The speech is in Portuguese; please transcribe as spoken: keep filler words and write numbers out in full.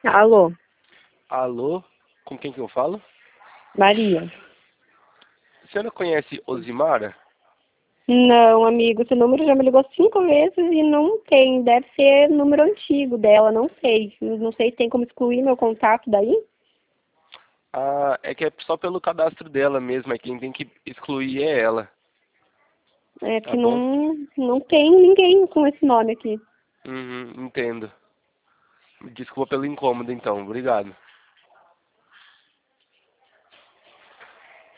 Alô, Alô, com quem que eu falo? Maria. A senhora conhece Osimara? Não, amigo, esse número já me ligou cinco vezes e não tem. Deve ser número antigo dela, não sei. Não sei se tem como excluir meu contato daí. Ah, é que é só pelo cadastro dela mesmo, é quem tem que excluir é ela, É tá que bom? não, não tem ninguém com esse nome aqui. Uhum, entendo. Desculpa pelo incômodo então, obrigado.